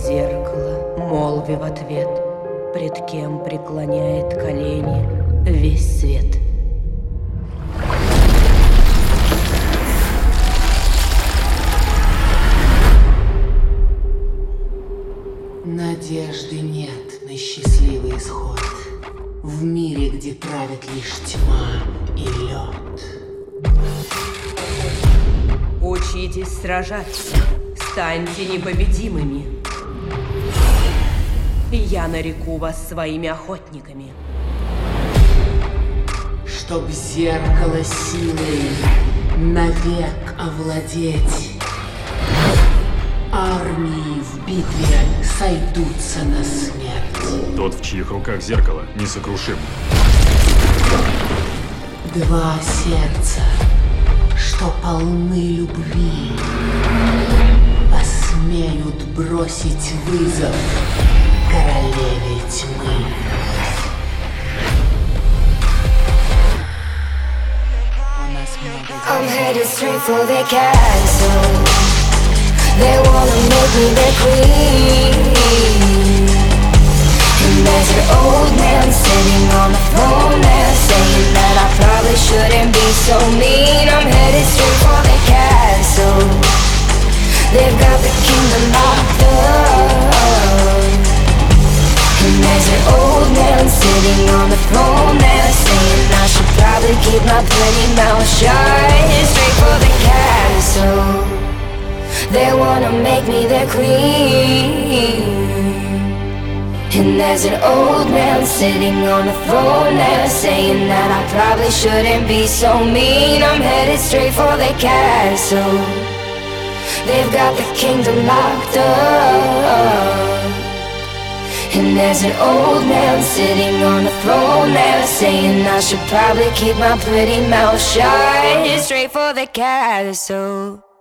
зеркало, молви в ответ, пред кем преклоняет колени весь свет. Надежды нет на счастливый исход в мире, где правит лишь тьма и лед. Учитесь сражаться, станьте непобедимыми. Я нареку вас своими охотниками. Чтоб зеркало силой навек овладеть, армии в битве сойдутся на смерть. Тот, в чьих руках зеркало, несокрушим. Два сердца, что полны любви, посмеют бросить вызов королеве тьмы. I'm headed straight for the castle. They wanna make me their queen. And there's an old man sitting on the throne there, saying that I probably shouldn't be so mean. I'm headed straight for the castle. They've got the kingdom locked up. And there's an old man sitting on the throne there, saying I should probably keep my bloody mouth shut. Straight for the castle. They wanna make me their queen. And there's an old man sitting on the throne there, saying that I probably shouldn't be so mean. I'm headed straight for the castle. They've got the kingdom locked up. And there's an old man sitting on the throne there, saying I should probably keep my pretty mouth shut. Straight for the castle.